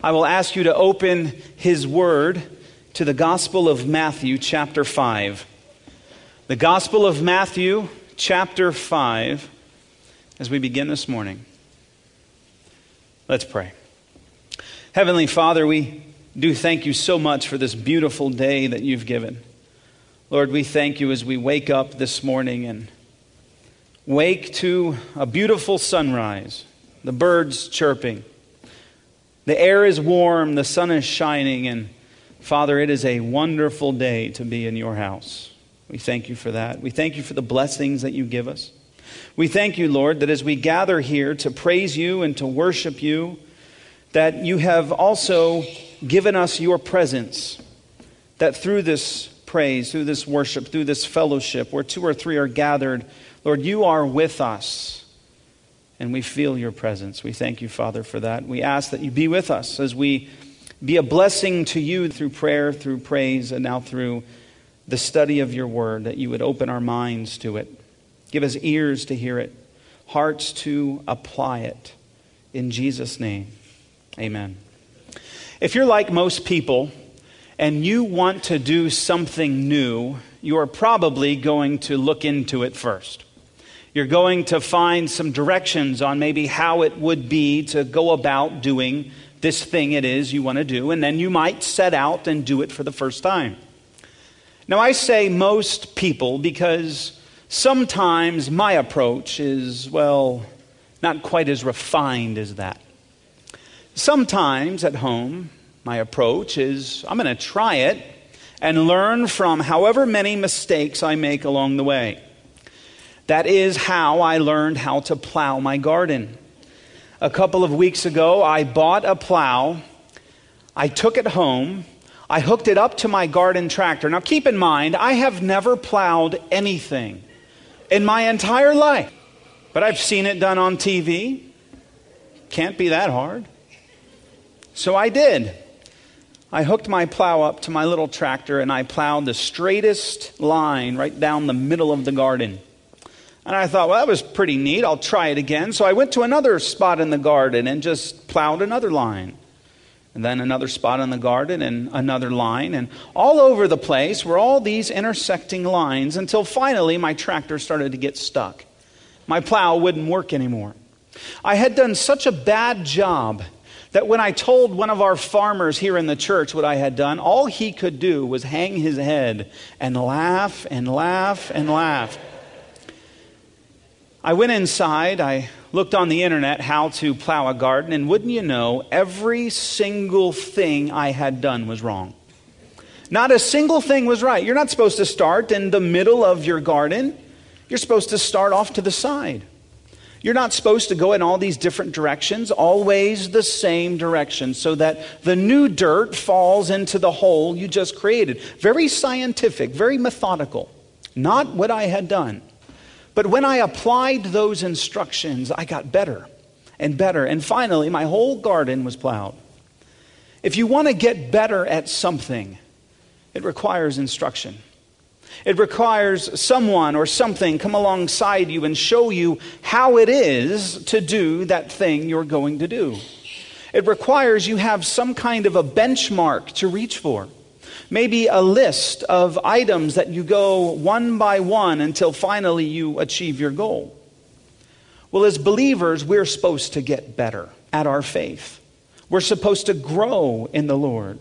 I will ask you to open His Word to the Gospel of Matthew, chapter 5. The Gospel of Matthew, chapter 5, as we begin this morning. Let's pray. Heavenly Father, we do thank you so much for this beautiful day that you've given. Lord, we thank you as we wake up this morning and wake to a beautiful sunrise, the birds chirping. The air is warm, the sun is shining, and Father, it is a wonderful day to be in your house. We thank you for that. We thank you for the blessings that you give us. We thank you, Lord, that as we gather here to praise you and to worship you, that you have also given us your presence, that through this praise, through this worship, through this fellowship, where two or three are gathered, Lord, you are with us. And we feel your presence. We thank you, Father, for that. We ask that you be with us as we be a blessing to you through prayer, through praise, and now through the study of your word, that you would open our minds to it. Give us ears to hear it, hearts to apply it. In Jesus' name, amen. If you're like most people and you want to do something new, you are probably going to look into it first. You're going to find some directions on maybe how it would be to go about doing this thing it is you want to do, and then you might set out and do it for the first time. Now, I say most people because sometimes my approach is, well, not quite as refined as that. Sometimes at home, my approach is, I'm going to try it and learn from however many mistakes I make along the way. That is how I learned how to plow my garden. A couple of weeks ago, I bought a plow. I took it home. I hooked it up to my garden tractor. Now keep in mind, I have never plowed anything in my entire life. But I've seen it done on TV. Can't be that hard. So I did. I hooked my plow up to my little tractor and I plowed the straightest line right down the middle of the garden. And I thought, well, that was pretty neat. I'll try it again. So I went to another spot in the garden and just plowed another line. And then another spot in the garden and another line. And all over the place were all these intersecting lines until finally my tractor started to get stuck. My plow wouldn't work anymore. I had done such a bad job that when I told one of our farmers here in the church what I had done, all he could do was hang his head and laugh and laugh and laugh. I went inside, I looked on the internet how to plow a garden, and wouldn't you know, every single thing I had done was wrong. Not a single thing was right. You're not supposed to start in the middle of your garden. You're supposed to start off to the side. You're not supposed to go in all these different directions, always the same direction, so that the new dirt falls into the hole you just created. Very scientific, very methodical. Not what I had done. But when I applied those instructions, I got better and better. And finally, my whole garden was plowed. If you want to get better at something, it requires instruction. It requires someone or something come alongside you and show you how it is to do that thing you're going to do. It requires you have some kind of a benchmark to reach for. Maybe a list of items that you go one by one until finally you achieve your goal. Well, as believers, we're supposed to get better at our faith. We're supposed to grow in the Lord.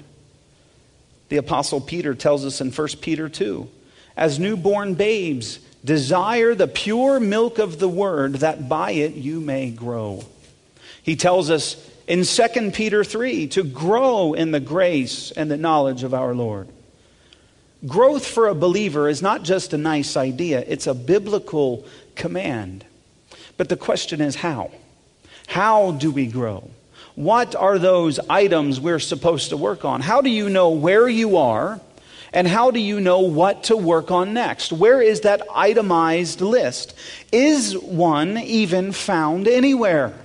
The Apostle Peter tells us in 1 Peter 2, as newborn babes, desire the pure milk of the word, that by it you may grow. He tells us in 2 Peter 3 to grow in the grace and the knowledge of our Lord. Growth for a believer is not just a nice idea, it's a biblical command. But the question is how? How do we grow? What are those items we're supposed to work on? How do you know where you are? And how do you know what to work on next? Where is that itemized list? Is one even found anywhere?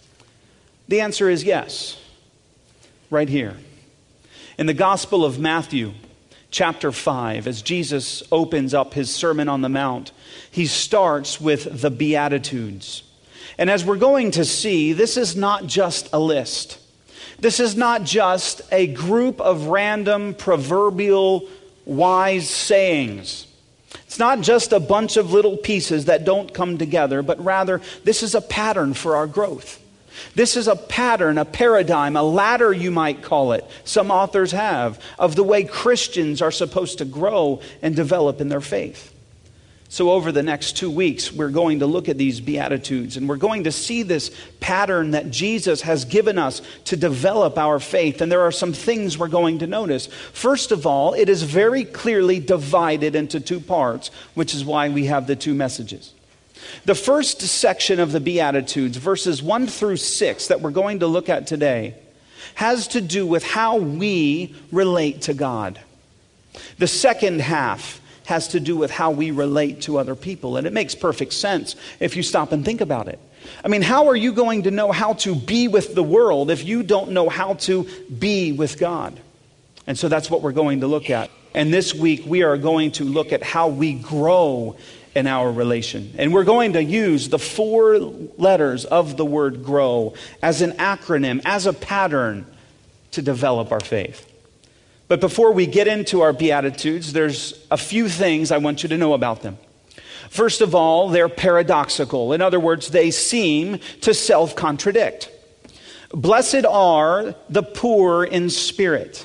The answer is yes, right here. In the Gospel of Matthew, chapter 5, as Jesus opens up his Sermon on the Mount, he starts with the Beatitudes. And as we're going to see, this is not just a list. This is not just a group of random proverbial wise sayings. It's not just a bunch of little pieces that don't come together, but rather this is a pattern for our growth. This is a pattern, a paradigm, a ladder you might call it, some authors have, of the way Christians are supposed to grow and develop in their faith. So over the next 2 weeks, we're going to look at these Beatitudes, and we're going to see this pattern that Jesus has given us to develop our faith. And there are some things we're going to notice. First of all, it is very clearly divided into 2 parts, which is why we have the 2 messages. The first section of the Beatitudes, verses 1 through 6, that we're going to look at today, has to do with how we relate to God. The second half has to do with how we relate to other people. And it makes perfect sense if you stop and think about it. I mean, how are you going to know how to be with the world if you don't know how to be with God? And so that's what we're going to look at. And this week we are going to look at how we grow in our relation. And we're going to use the 4 letters of the word grow as an acronym, as a pattern to develop our faith. But before we get into our Beatitudes, there's a few things I want you to know about them. First of all, they're paradoxical. In other words, they seem to self-contradict. Blessed are the poor in spirit.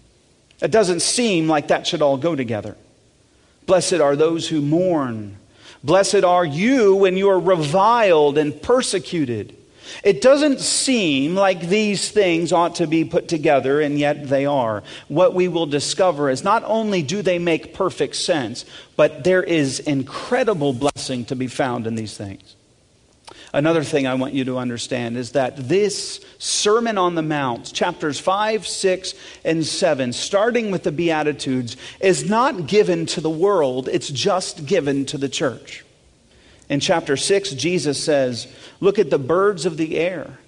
It doesn't seem like that should all go together. Blessed are those who mourn. Blessed are you when you are reviled and persecuted. It doesn't seem like these things ought to be put together, and yet they are. What we will discover is not only do they make perfect sense, but there is incredible blessing to be found in these things. Another thing I want you to understand is that this Sermon on the Mount, chapters 5, 6, and 7, starting with the Beatitudes, is not given to the world, it's just given to the church. In chapter 6, Jesus says, look at the birds of the air.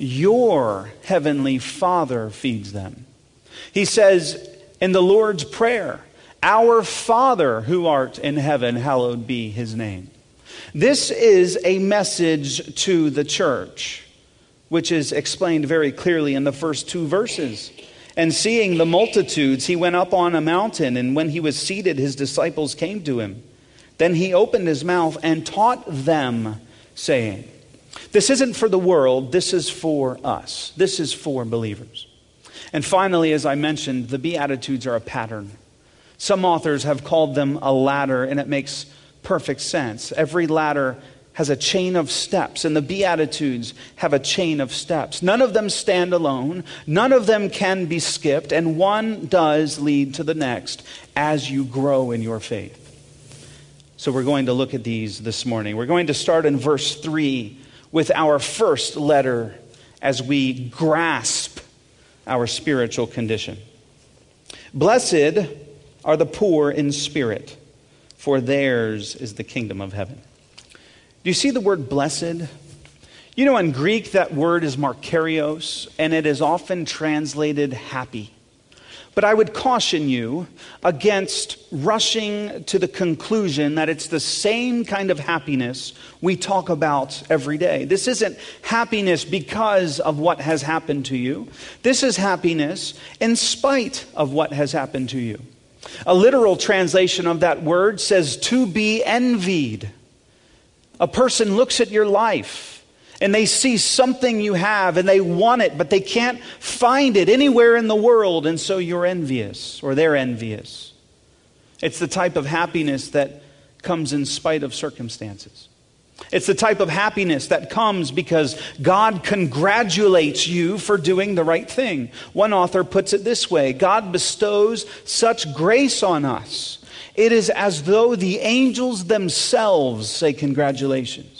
Your heavenly Father feeds them. He says in the Lord's Prayer, our Father who art in heaven, hallowed be his name. This is a message to the church, which is explained very clearly in the first 2 verses. And seeing the multitudes, he went up on a mountain, and when he was seated, his disciples came to him. Then he opened his mouth and taught them, saying, this isn't for the world, this is for us. This is for believers. And finally, as I mentioned, the Beatitudes are a pattern. Some authors have called them a ladder, and it makes perfect sense. Every ladder has a chain of steps, and the Beatitudes have a chain of steps. None of them stand alone. None of them can be skipped, and one does lead to the next as you grow in your faith. So we're going to look at these this morning. We're going to start in verse 3 with our first letter as we grasp our spiritual condition. Blessed are the poor in spirit, for theirs is the kingdom of heaven. Do you see the word blessed? You know, in Greek that word is makarios, and it is often translated happy. But I would caution you against rushing to the conclusion that it's the same kind of happiness we talk about every day. This isn't happiness because of what has happened to you. This is happiness in spite of what has happened to you. A literal translation of that word says to be envied. A person looks at your life and they see something you have and they want it, but they can't find it anywhere in the world, and so you're envious, or they're envious. It's the type of happiness that comes in spite of circumstances. It's the type of happiness that comes because God congratulates you for doing the right thing. One author puts it this way: God bestows such grace on us, it is as though the angels themselves say congratulations.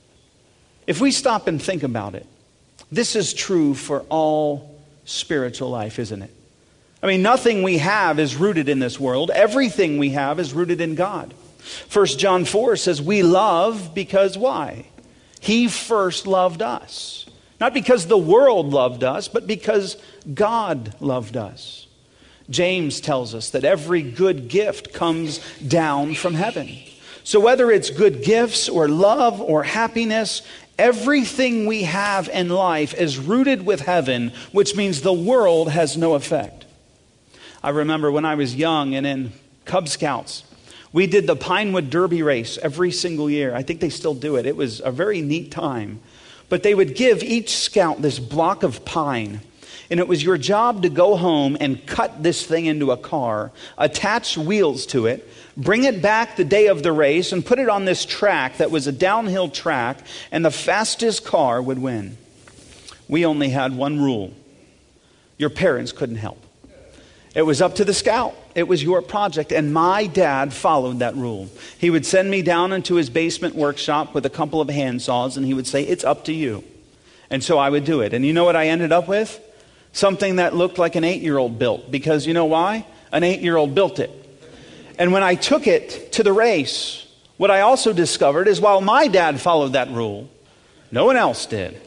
If we stop and think about it, this is true for all spiritual life, isn't it? I mean, nothing we have is rooted in this world. Everything we have is rooted in God. 1 John 4 says we love because why? He first loved us. Not because the world loved us, but because God loved us. James tells us that every good gift comes down from heaven. So whether it's good gifts or love or happiness, Everything we have in life is rooted with heaven, which means the world has no effect. I remember when I was young and in Cub Scouts, we did the Pinewood Derby race every single year. I think they still do it. It was a very neat time. But they would give each scout this block of pine. And it was your job to go home and cut this thing into a car, attach wheels to it, bring it back the day of the race, and put it on this track that was a downhill track, and the fastest car would win. We only had one rule. Your parents couldn't help. It was up to the scout. It was your project. And my dad followed that rule. He would send me down into his basement workshop with a couple of hand saws, and he would say, it's up to you. And so I would do it. And you know what I ended up with? Something that looked like an 8-year-old built. Because you know why? An 8-year-old built it. And when I took it to the race, what I also discovered is while my dad followed that rule, no one else did.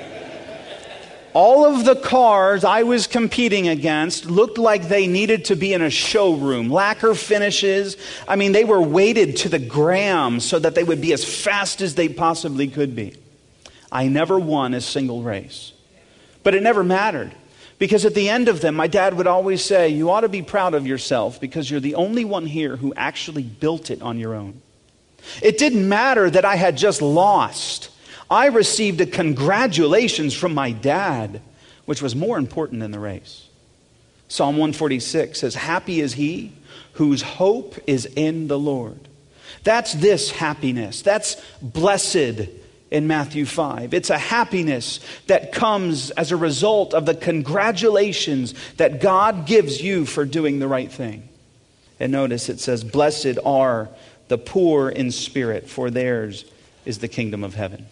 All of the cars I was competing against looked like they needed to be in a showroom. Lacquer finishes. I mean, they were weighted to the gram so that they would be as fast as they possibly could be. I never won a single race. But it never mattered. Because at the end of them, my dad would always say, you ought to be proud of yourself because you're the only one here who actually built it on your own. It didn't matter that I had just lost. I received a congratulations from my dad, which was more important than the race. Psalm 146 says, happy is he whose hope is in the Lord. That's this happiness. That's blessed in Matthew 5. It's a happiness that comes as a result of the congratulations that God gives you for doing the right thing. And notice it says, blessed are the poor in spirit, for theirs is the kingdom of heaven.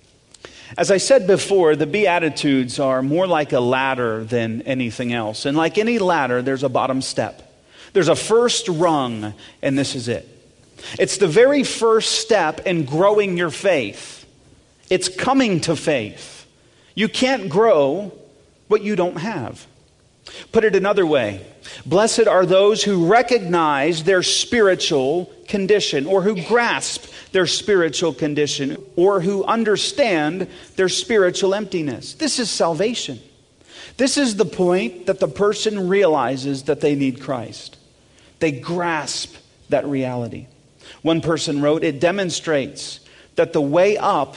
As I said before, the Beatitudes are more like a ladder than anything else. And like any ladder, there's a bottom step. There's a first rung, and this is it. It's the very first step in growing your faith. It's coming to faith. You can't grow what you don't have. Put it another way. Blessed are those who recognize their spiritual condition, or who grasp their spiritual condition, or who understand their spiritual emptiness. This is salvation. This is the point that the person realizes that they need Christ. They grasp that reality. One person wrote, it demonstrates that the way up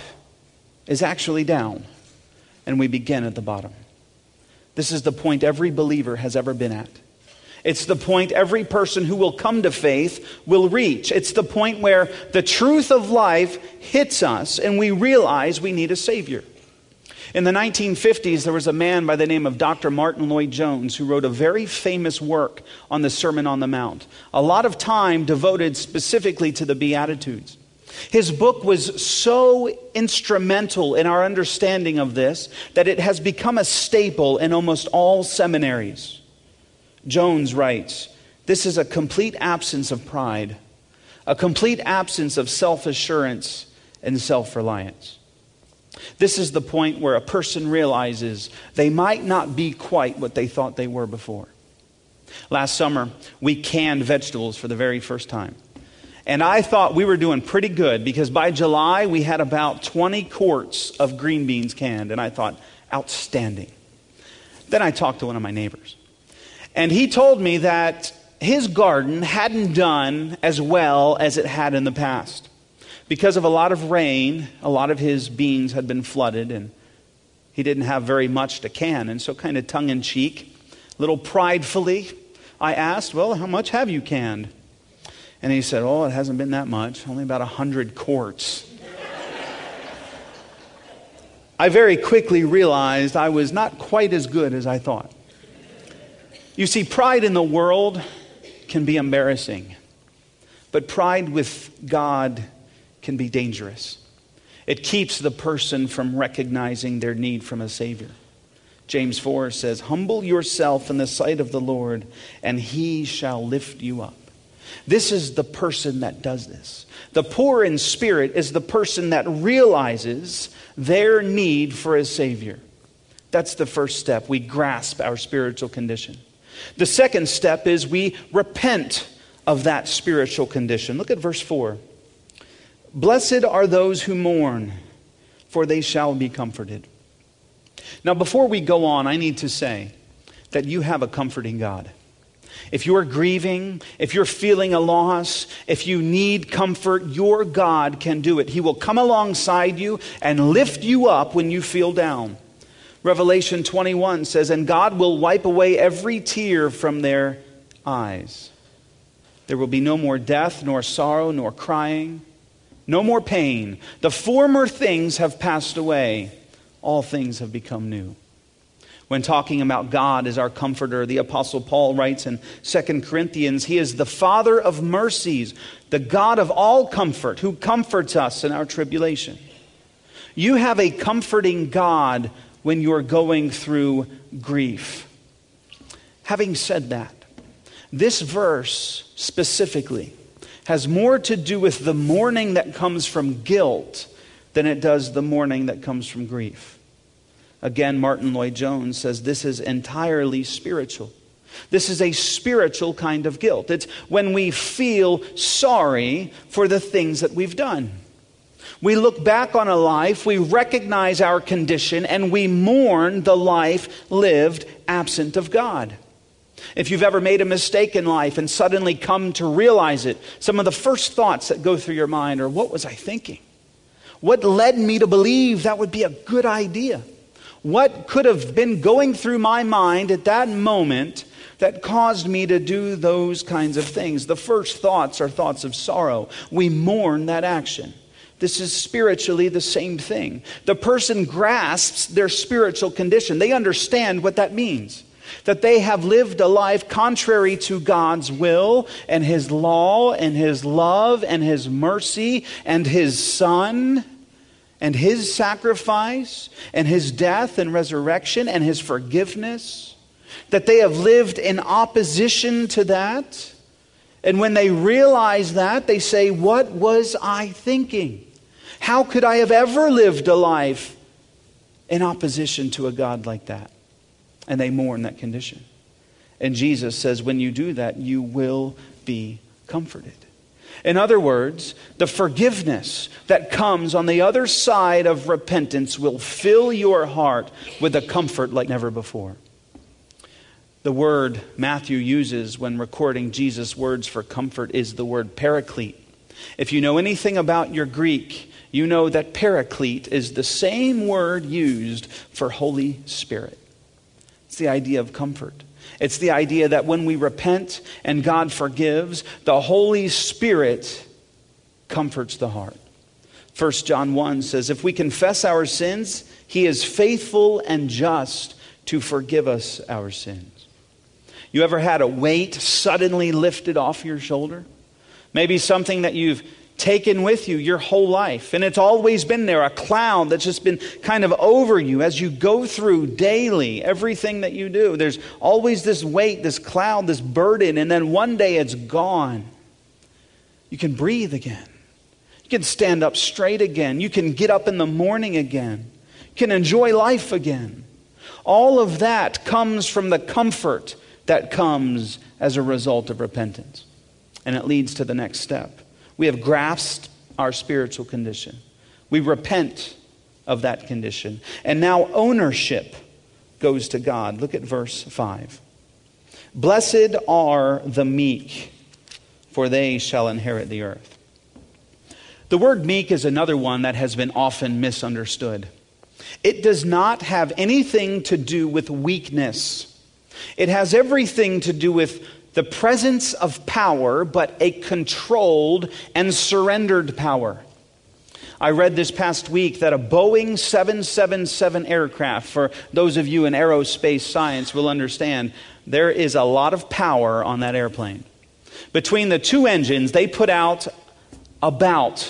is actually down, and we begin at the bottom. This is the point every believer has ever been at. It's the point every person who will come to faith will reach. It's the point where the truth of life hits us and we realize we need a Savior. In the 1950s, there was a man by the name of Dr. Martin Lloyd-Jones who wrote a very famous work on the Sermon on the Mount. A lot of time devoted specifically to the Beatitudes. His book was so instrumental in our understanding of this that it has become a staple in almost all seminaries. Jones writes, this is a complete absence of pride, a complete absence of self-assurance and self-reliance. This is the point where a person realizes they might not be quite what they thought they were before. Last summer, we canned vegetables for the very first time. And I thought we were doing pretty good because by July we had about 20 quarts of green beans canned. And I thought, outstanding. Then I talked to one of my neighbors. And he told me that his garden hadn't done as well as it had in the past. Because of a lot of rain, a lot of his beans had been flooded and he didn't have very much to can. And so kind of tongue-in-cheek, a little pridefully, I asked, well, how much have you canned? And he said, oh, it hasn't been that much, only about 100 quarts. I very quickly realized I was not quite as good as I thought. You see, pride in the world can be embarrassing, but pride with God can be dangerous. It keeps the person from recognizing their need from a Savior. James 4 says, humble yourself in the sight of the Lord, and he shall lift you up. This is the person that does this. The poor in spirit is the person that realizes their need for a Savior. That's the first step. We grasp our spiritual condition. The second step is we repent of that spiritual condition. Look at verse 4. Blessed are those who mourn, for they shall be comforted. Now, before we go on, I need to say that you have a comforting God. If you are grieving, if you're feeling a loss, if you need comfort, your God can do it. He will come alongside you and lift you up when you feel down. Revelation 21 says, and God will wipe away every tear from their eyes. There will be no more death, nor sorrow, nor crying, no more pain. The former things have passed away. All things have become new. When talking about God as our comforter, the Apostle Paul writes in 2 Corinthians, He is the Father of mercies, the God of all comfort, who comforts us in our tribulation. You have a comforting God when you're going through grief. Having said that, this verse specifically has more to do with the mourning that comes from guilt than it does the mourning that comes from grief. Again, Martin Lloyd-Jones says this is entirely spiritual. This is a spiritual kind of guilt. It's when we feel sorry for the things that we've done. We look back on a life, we recognize our condition, and we mourn the life lived absent of God. If you've ever made a mistake in life and suddenly come to realize it, some of the first thoughts that go through your mind are, what was I thinking? What led me to believe that would be a good idea? What could have been going through my mind at that moment that caused me to do those kinds of things? The first thoughts are thoughts of sorrow. We mourn that action. This is spiritually the same thing. The person grasps their spiritual condition. They understand what that means. That they have lived a life contrary to God's will and His law and His love and His mercy and His Son and His sacrifice and His death and resurrection and His forgiveness. That they have lived in opposition to that. And when they realize that, they say, what was I thinking? How could I have ever lived a life in opposition to a God like that? And they mourn that condition. And Jesus says, when you do that, you will be comforted. In other words, the forgiveness that comes on the other side of repentance will fill your heart with a comfort like never before. The word Matthew uses when recording Jesus' words for comfort is the word paraclete. If you know anything about your Greek, you know that paraclete is the same word used for Holy Spirit. It's the idea of comfort. It's the idea that when we repent and God forgives, the Holy Spirit comforts the heart. 1 John 1 says, if we confess our sins, He is faithful and just to forgive us our sins. You ever had a weight suddenly lifted off your shoulder? Maybe something that you've taken with you your whole life, and it's always been there, a cloud that's just been kind of over you as you go through daily everything that you do. There's always this weight, this cloud, this burden, and then one day it's gone. You can breathe again. You can stand up straight again. You can get up in the morning again. You can enjoy life again. All of that comes from the comfort that comes as a result of repentance. And it leads to the next step. We have grasped our spiritual condition. We repent of that condition. And now ownership goes to God. Look at verse 5. Blessed are the meek, for they shall inherit the earth. The word meek is another one that has been often misunderstood. It does not have anything to do with weakness. It has everything to do with the presence of power, but a controlled and surrendered power. I read this past week that a Boeing 777 aircraft, for those of you in aerospace science will understand, there is a lot of power on that airplane. Between the two engines, they put out about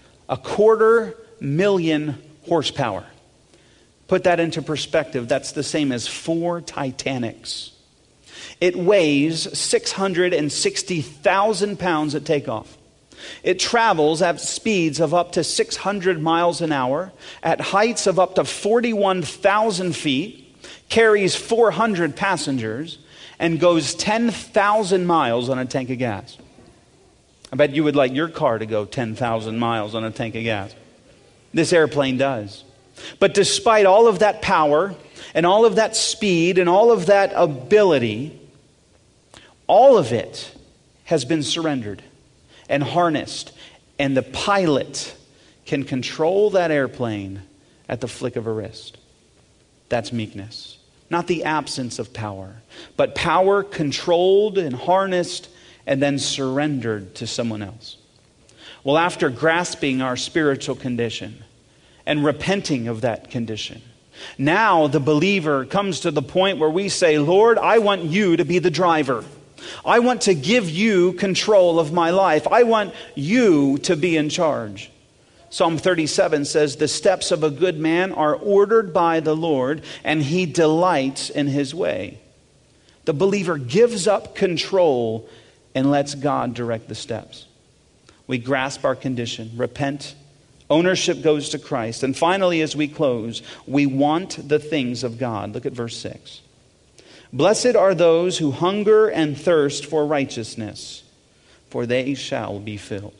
250,000 horsepower. Put that into perspective, that's the same as 4 Titanics. It weighs 660,000 pounds at takeoff. It travels at speeds of up to 600 miles an hour, at heights of up to 41,000 feet, carries 400 passengers, and goes 10,000 miles on a tank of gas. I bet you would like your car to go 10,000 miles on a tank of gas. This airplane does. But despite all of that power and all of that speed and all of that ability, all of it has been surrendered and harnessed, and the pilot can control that airplane at the flick of a wrist. That's meekness. Not the absence of power, but power controlled and harnessed and then surrendered to someone else. Well, after grasping our spiritual condition and repenting of that condition, now the believer comes to the point where we say, Lord, I want you to be the driver. I want to give you control of my life. I want you to be in charge. Psalm 37 says, the steps of a good man are ordered by the Lord, and he delights in his way. The believer gives up control and lets God direct the steps. We grasp our condition, repent, ownership goes to Christ, and finally, as we close, we want the things of God. Look at verse 6. Blessed are those who hunger and thirst for righteousness, for they shall be filled.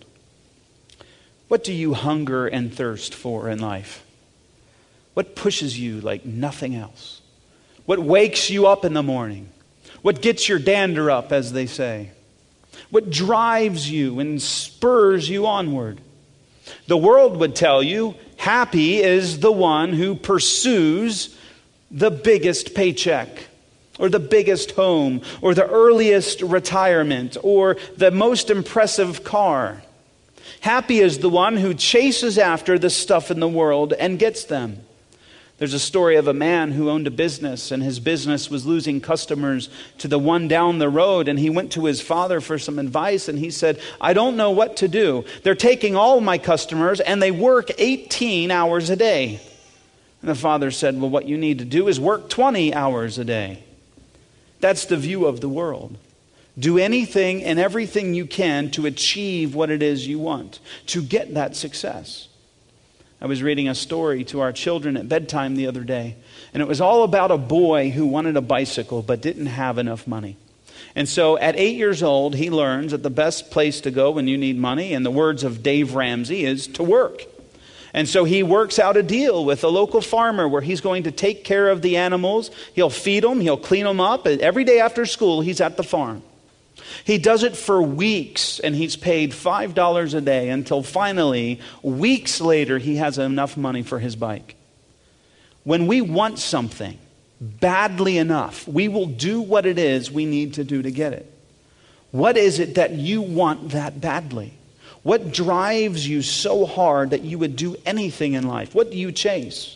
What do you hunger and thirst for in life? What pushes you like nothing else? What wakes you up in the morning? What gets your dander up, as they say? What drives you and spurs you onward? The world would tell you, happy is the one who pursues the biggest paycheck, or the biggest home, or the earliest retirement, or the most impressive car. Happy is the one who chases after the stuff in the world and gets them. There's a story of a man who owned a business, and his business was losing customers to the one down the road, and he went to his father for some advice, and he said, I don't know what to do. They're taking all my customers, and they work 18 hours a day. And the father said, well, what you need to do is work 20 hours a day. That's the view of the world. Do anything and everything you can to achieve what it is you want, to get that success. I was reading a story to our children at bedtime the other day, and it was all about a boy who wanted a bicycle but didn't have enough money. And so at 8 years old, he learns that the best place to go when you need money, in the words of Dave Ramsey, is to work. And so he works out a deal with a local farmer where he's going to take care of the animals. He'll feed them, he'll clean them up. And every day after school, he's at the farm. He does it for weeks, and he's paid $5 a day until finally, weeks later, he has enough money for his bike. When we want something badly enough, we will do what it is we need to do to get it. What is it that you want that badly? What drives you so hard that you would do anything in life? What do you chase?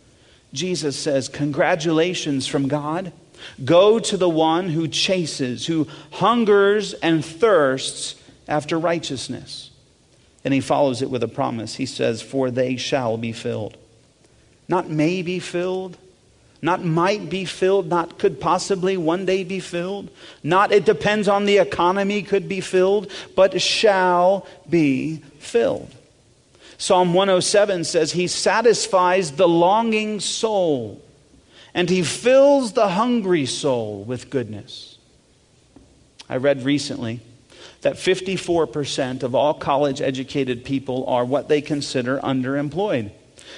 Jesus says, congratulations from God. Go to the one who chases, who hungers and thirsts after righteousness. And he follows it with a promise. He says, for they shall be filled. Not may be filled, not might be filled, not could possibly one day be filled, not it depends on the economy could be filled, but shall be filled. Psalm 107 says, he satisfies the longing soul, and he fills the hungry soul with goodness. I read recently that 54% of all college-educated people are what they consider underemployed.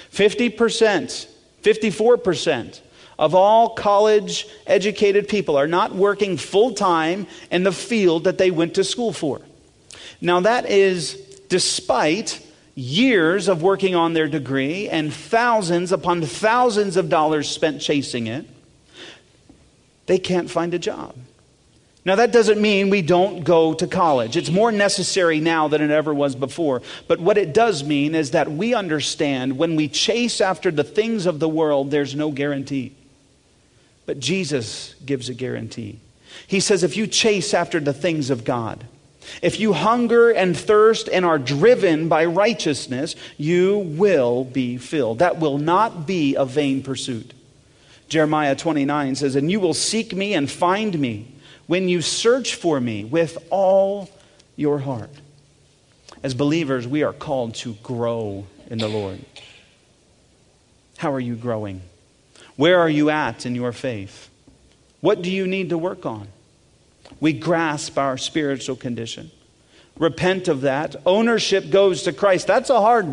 54% of all college-educated people are not working full-time in the field that they went to school for. Now that is despite years of working on their degree and thousands upon thousands of dollars spent chasing it. They can't find a job. Now that doesn't mean we don't go to college. It's more necessary now than it ever was before. But what it does mean is that we understand when we chase after the things of the world, there's no guarantee. But Jesus gives a guarantee. He says if you chase after the things of God, if you hunger and thirst and are driven by righteousness, you will be filled. That will not be a vain pursuit. Jeremiah 29 says, and you will seek me and find me when you search for me with all your heart. As believers, we are called to grow in the Lord. How are you growing? Where are you at in your faith? What do you need to work on? We grasp our spiritual condition. Repent of that. Ownership goes to Christ. That's a hard one.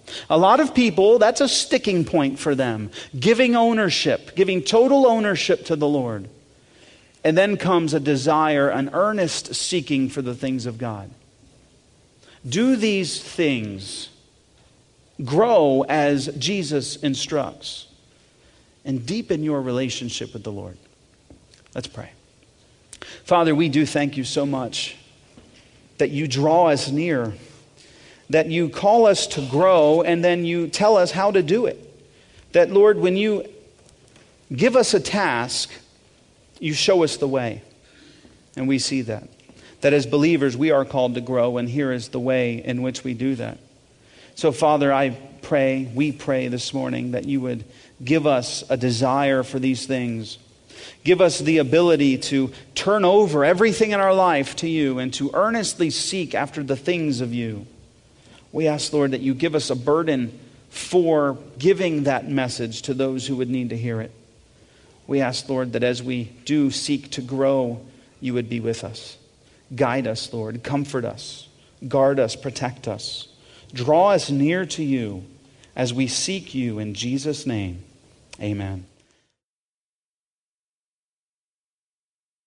A lot of people, that's a sticking point for them. Giving ownership, giving total ownership to the Lord. And then comes a desire, an earnest seeking for the things of God. Do these things. Grow as Jesus instructs. And deepen your relationship with the Lord. Let's pray. Father, we do thank you so much that you draw us near, that you call us to grow, and then you tell us how to do it. That, Lord, when you give us a task, you show us the way. And we see that. That as believers, we are called to grow, and here is the way in which we do that. So, Father, we pray this morning that you would give us a desire for these things. Give us the ability to turn over everything in our life to you and to earnestly seek after the things of you. We ask, Lord, that you give us a burden for giving that message to those who would need to hear it. We ask, Lord, that as we do seek to grow, you would be with us. Guide us, Lord. Comfort us. Guard us. Protect us. Draw us near to you as we seek you in Jesus' name. Amen.